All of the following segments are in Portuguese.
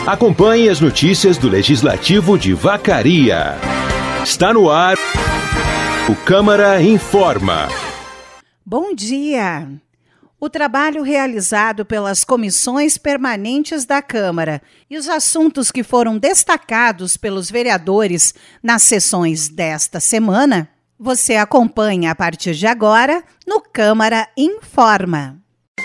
Acompanhe as notícias do Legislativo de Vacaria. Está no ar o Câmara Informa. Bom dia! O trabalho realizado pelas comissões permanentes da Câmara e os assuntos que foram destacados pelos vereadores nas sessões desta semana, você acompanha a partir de agora no Câmara Informa.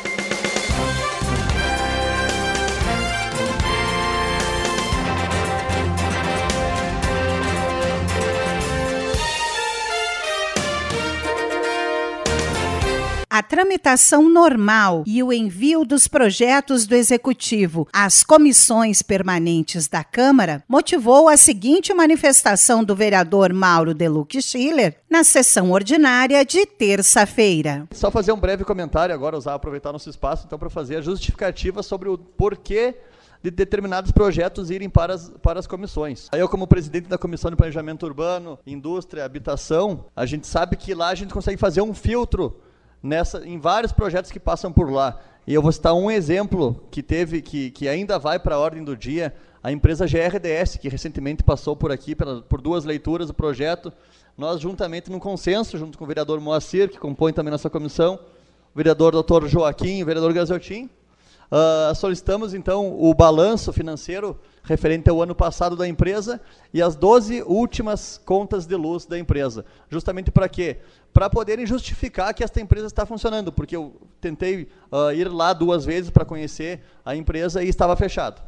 A tramitação normal e o envio dos projetos do Executivo às comissões permanentes da Câmara motivou a seguinte manifestação do vereador Mauro Deluque Schiller na sessão ordinária de terça-feira. Só fazer um breve comentário agora, aproveitar nosso espaço então para fazer a justificativa sobre o porquê de determinados projetos irem para as comissões. Eu, como presidente da Comissão de Planejamento Urbano, Indústria e Habitação, a gente sabe que lá a gente consegue fazer um filtro em vários projetos que passam por lá. E eu vou citar um exemplo que ainda vai para a ordem do dia, a empresa GRDS, que recentemente passou por aqui por 2 leituras do projeto. Nós, juntamente, num consenso, junto com o vereador Moacir, que compõe também nossa comissão, o vereador Dr. Joaquim e o vereador Gazeltin, solicitamos, então, o balanço financeiro referente ao ano passado da empresa e as 12 últimas contas de luz da empresa. Justamente para quê? Para poderem justificar que esta empresa está funcionando, porque eu tentei ir lá 2 vezes para conhecer a empresa e estava fechado.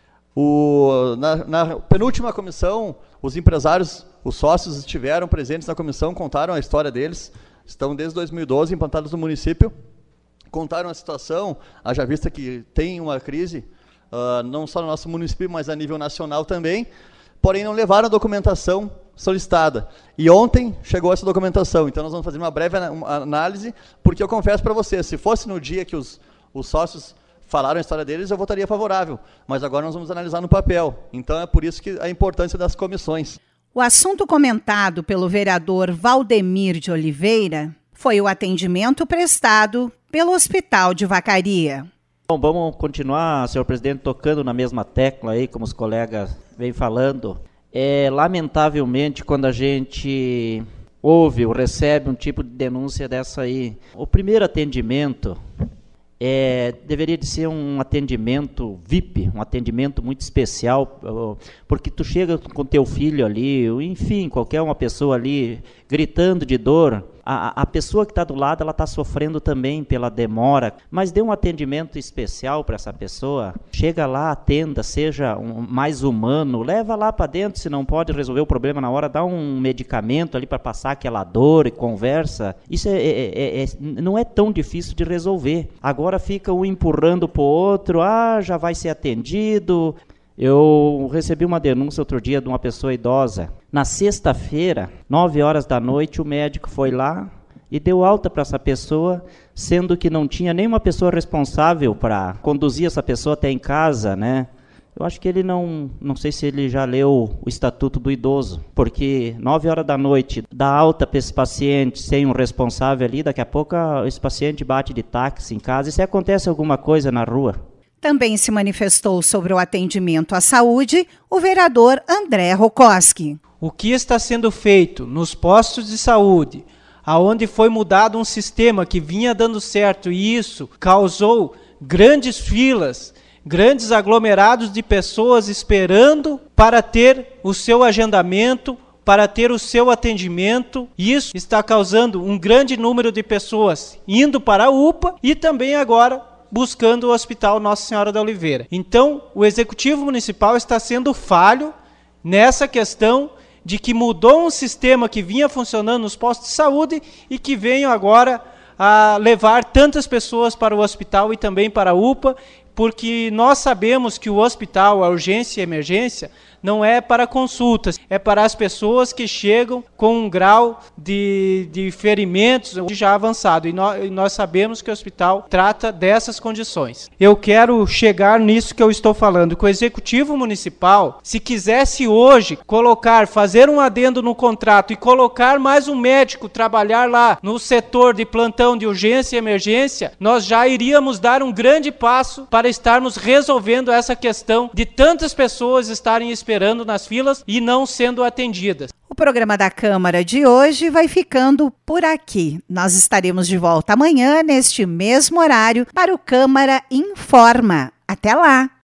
Na penúltima comissão, os empresários, os sócios estiveram presentes na comissão, contaram a história deles, estão desde 2012 implantados no município, contaram a situação, haja vista que tem uma crise, não só no nosso município, mas a nível nacional também, porém não levaram a documentação solicitada. E ontem chegou essa documentação, então nós vamos fazer uma breve análise, porque eu confesso para você, se fosse no dia que os sócios falaram a história deles, eu votaria favorável, mas agora nós vamos analisar no papel. Então é por isso que a importância das comissões. O assunto comentado pelo vereador Valdemir de Oliveira foi o atendimento prestado pelo Hospital de Vacaria. Bom, vamos continuar, senhor presidente, tocando na mesma tecla aí, como os colegas vêm falando. Lamentavelmente, quando a gente ouve ou recebe um tipo de denúncia dessa aí, o primeiro atendimento deveria de ser um atendimento VIP, um atendimento muito especial, porque tu chega com teu filho ali, enfim, qualquer uma pessoa ali gritando de dor, a pessoa que está do lado, ela está sofrendo também pela demora, mas dê um atendimento especial para essa pessoa, chega lá, atenda, seja mais humano, leva lá para dentro, se não pode resolver o problema na hora, dá um medicamento ali para passar aquela dor e conversa, isso não é tão difícil de resolver. Agora fica um empurrando para o outro, já vai ser atendido. Eu recebi uma denúncia outro dia de uma pessoa idosa. Na sexta-feira, 9 horas da noite, o médico foi lá e deu alta para essa pessoa, sendo que não tinha nenhuma pessoa responsável para conduzir essa pessoa até em casa, né? Eu acho que ele não sei se ele já leu o Estatuto do Idoso, porque 9 horas da noite, dá alta para esse paciente sem um responsável ali, daqui a pouco esse paciente bate de táxi em casa, e se acontece alguma coisa na rua? Também se manifestou sobre o atendimento à saúde o vereador André Rokoski. O que está sendo feito nos postos de saúde, aonde foi mudado um sistema que vinha dando certo e isso causou grandes filas, grandes aglomerados de pessoas esperando para ter o seu agendamento, para ter o seu atendimento. Isso está causando um grande número de pessoas indo para a UPA e também agora buscando o Hospital Nossa Senhora da Oliveira. Então, o Executivo Municipal está sendo falho nessa questão de que mudou um sistema que vinha funcionando nos postos de saúde e que veio agora a levar tantas pessoas para o hospital e também para a UPA, porque nós sabemos que o hospital, a urgência e a emergência, não é para consultas, é para as pessoas que chegam com um grau de ferimentos já avançado. E nós sabemos que o hospital trata dessas condições. Eu quero chegar nisso que eu estou falando, que o Executivo Municipal, se quisesse hoje fazer um adendo no contrato e colocar mais um médico trabalhar lá no setor de plantão de urgência e emergência, nós já iríamos dar um grande passo para estarmos resolvendo essa questão de tantas pessoas estarem esperando nas filas e não sendo atendidas. O programa da Câmara de hoje vai ficando por aqui. Nós estaremos de volta amanhã, neste mesmo horário, para o Câmara Informa. Até lá!